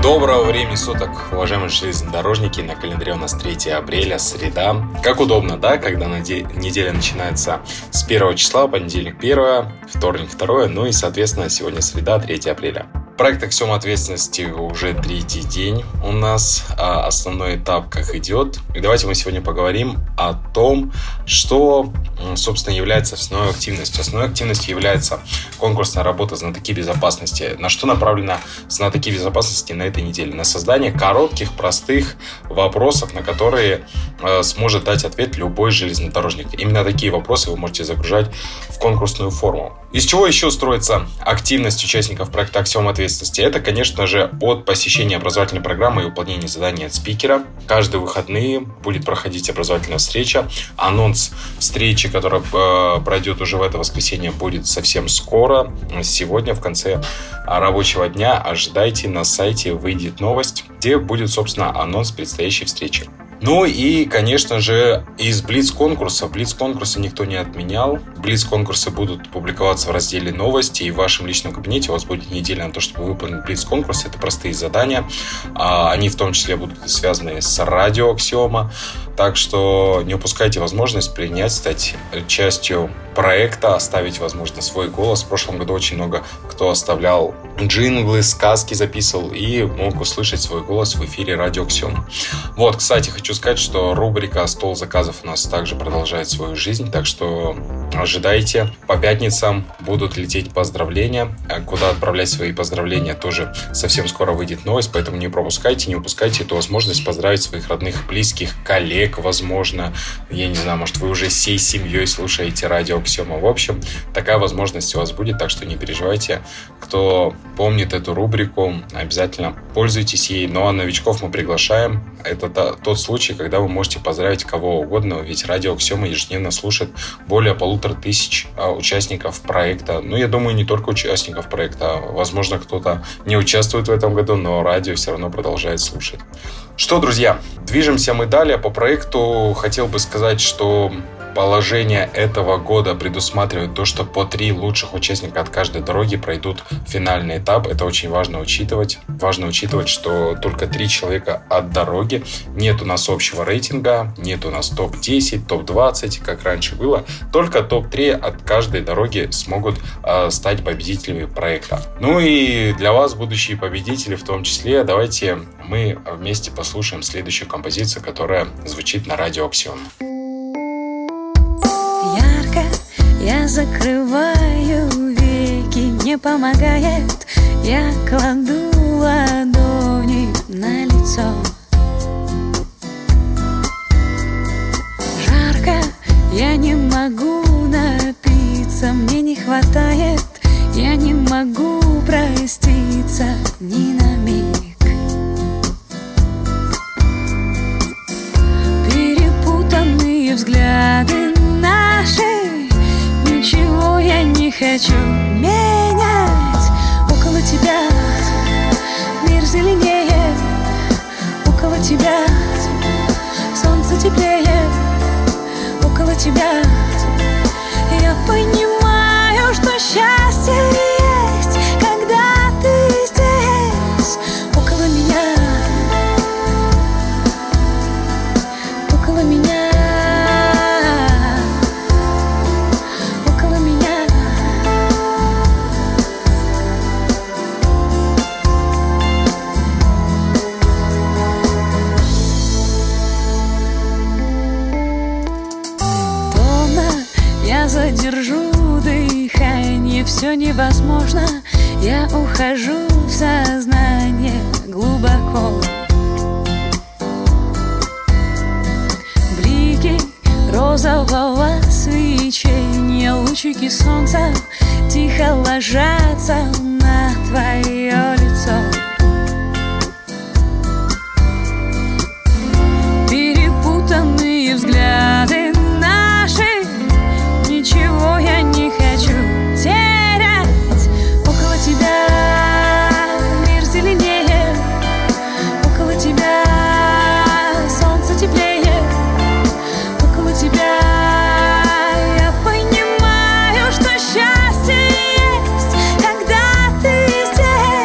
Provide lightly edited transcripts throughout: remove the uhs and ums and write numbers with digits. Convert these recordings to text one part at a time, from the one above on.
Доброго времени суток, уважаемые железнодорожники. На календаре у нас 3 апреля, среда. Как удобно, да, когда неделя начинается с 1 числа, понедельник 1, вторник 2, ну и, соответственно, сегодня среда, 3 апреля. Проект «Аксиома ответственности» уже 3-й день у нас. Основной этап как идет. И давайте мы сегодня поговорим о том, что, собственно, является основной активностью. Основной активностью является конкурсная работа «Знатоки безопасности». На что направлена «Знатоки безопасности» на этой неделе? На создание коротких, простых вопросов, на которые сможет дать ответ любой железнодорожник. Именно такие вопросы вы можете загружать в конкурсную форму. Из чего еще строится активность участников проекта «Аксиома ответственности»? Это, конечно же, от посещения образовательной программы и выполнения заданий от спикера. Каждые выходные будет проходить образовательная встреча. Анонс встречи, которая пройдет уже в это воскресенье, будет совсем скоро. Сегодня, в конце рабочего дня, ожидайте, на сайте выйдет новость, где будет, собственно, анонс предстоящей встречи. Ну и, конечно же, из Блиц-конкурса. Блиц-конкурсы никто не отменял. Блиц-конкурсы будут публиковаться в разделе «Новости», и в вашем личном кабинете у вас будет неделя на то, чтобы выполнить Блиц-конкурс. Это простые задания. Они в том числе будут связаны с радио «Аксиома». Так что не упускайте возможность принять, стать частью проекта, оставить, возможно, свой голос. В прошлом году очень много кто оставлял джинглы, сказки записывал и мог услышать свой голос в эфире радио «Аксиома». Вот, кстати, хочу сказать, что рубрика «Стол заказов» у нас также продолжает свою жизнь, так что ожидайте. По пятницам будут лететь поздравления. Куда отправлять свои поздравления, тоже совсем скоро выйдет новость, поэтому не пропускайте, не упускайте эту возможность поздравить своих родных, близких, коллег, возможно. Я не знаю, может, вы уже всей семьей слушаете радио «Аксиома». В общем, такая возможность у вас будет, так что не переживайте. Кто помнит эту рубрику, обязательно пользуйтесь ей. Ну а новичков мы приглашаем. Это тот случай, когда вы можете поздравить кого угодно, ведь радио «Аксиома» ежедневно слушает более 1500 участников проекта. Ну, я думаю, не только участников проекта. Возможно, кто-то не участвует в этом году, но радио все равно продолжает слушать. Что, друзья, движемся мы далее по проекту. Хотел бы сказать, что положение этого года предусматривает то, что по 3 лучших участника от каждой дороги пройдут финальный этап. Это очень важно учитывать. Важно учитывать, что только 3 человека от дороги. Нет у нас общего рейтинга, нет у нас топ-10, топ-20, как раньше было. Только топ-3 от каждой дороги смогут стать победителями проекта. Ну и для вас, будущие победители, в том числе, давайте мы вместе послушаем следующую композицию, которая звучит на радио «Аксиома». Ярко я закрываю веки, не помогает. Я кладу ладони на лицо. Жарко, я не могу напиться, мне не хватает. Я не могу проститься ни на миг. Перепутанные взгляды наши, ничего я не хочу менять. Около тебя мир зеленее, около тебя солнце теплее, около тебя я понимаю, что счастье есть, когда ты здесь. Около меня, около меня, около меня. Томно я задержу дыхание, все невозможно. Я ухожу в сознание глубоко. Блики розового свечения, лучики солнца тихо ложатся на твое лицо. Перепутанные взгляды наши, ничего я не хочу терять. Около тебя мир зеленее, около тебя солнце теплее, около тебя я понимаю, что счастье есть, когда ты здесь.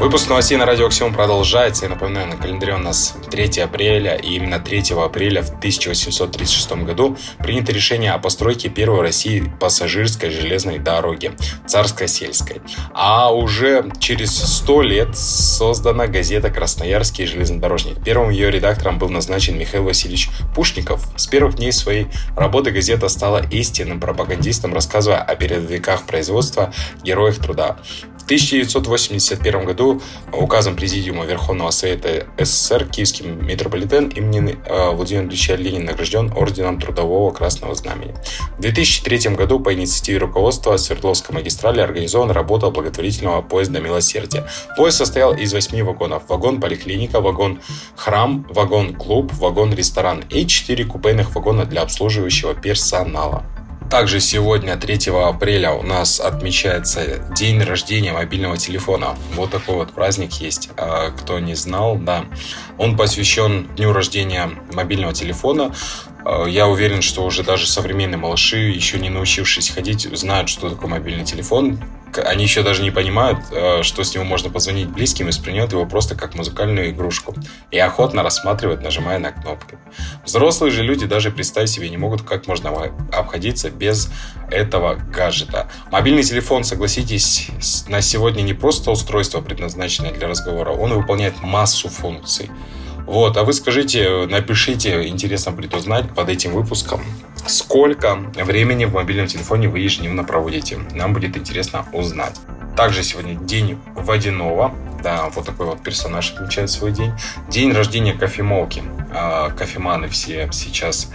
Выпуск новостей на радио Аксиом продолжается. Я напоминаю, на календаре у нас 3 апреля, и именно 3 апреля в 1836 году принято решение о постройке первой в России пассажирской железной дороги, Царско-сельской. А уже через 100 лет создана газета «Красноярский железнодорожник». Первым ее редактором был назначен Михаил Васильевич Пушников. С первых дней своей работы газета стала истинным пропагандистом, рассказывая о передовиках производства, героях труда. В 1981 году указом Президиума Верховного Совета СССР киевский метрополитен имени Владимира Ильича Ленина награжден орденом Трудового Красного Знамени. В 2003 году по инициативе руководства Свердловской магистрали организована работа благотворительного поезда «Милосердие». Поезд состоял из 8 вагонов. Вагон-поликлиника, вагон-храм, вагон-клуб, вагон-ресторан и 4 купейных вагона для обслуживающего персонала. Также сегодня, 3 апреля, у нас отмечается день рождения мобильного телефона. Вот такой вот праздник есть. Кто не знал, да. Он посвящен дню рождения мобильного телефона. Я уверен, что уже даже современные малыши, еще не научившись ходить, знают, что такое мобильный телефон. Они еще даже не понимают, что с него можно позвонить близким, и воспринимают его просто как музыкальную игрушку. И охотно рассматривают, нажимая на кнопки. Взрослые же люди даже представить себе не могут, как можно обходиться без этого гаджета. Мобильный телефон, согласитесь, на сегодня не просто устройство, предназначенное для разговора, он выполняет массу функций. Вот, а вы скажите, напишите, интересно будет узнать под этим выпуском, сколько времени в мобильном телефоне вы ежедневно проводите. Нам будет интересно узнать. Также сегодня день водяного. Да, вот такой вот персонаж отмечает свой день. День рождения кофемолки. Кофеманы все сейчас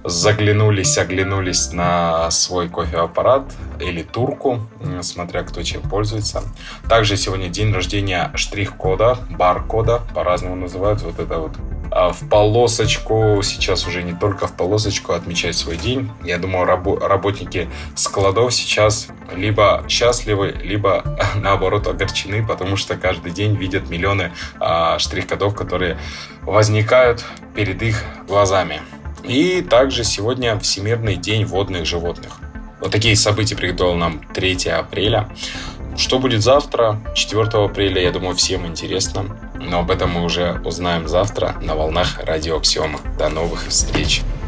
оглянулись на свой кофеаппарат или турку, смотря кто чем пользуется. Также сегодня день рождения штрих-кода, бар-кода, по-разному называют. Вот это вот в полосочку, сейчас уже не только в полосочку отмечают свой день. Я думаю, работники складов сейчас либо счастливы, либо наоборот огорчены, потому что каждый день видят миллионы штрих-кодов, которые возникают перед их глазами. И также сегодня Всемирный день водных животных. Вот такие события приготовил нам 3 апреля. Что будет завтра, 4 апреля, я думаю, всем интересно. Но об этом мы уже узнаем завтра на волнах радио Аксиома. До новых встреч!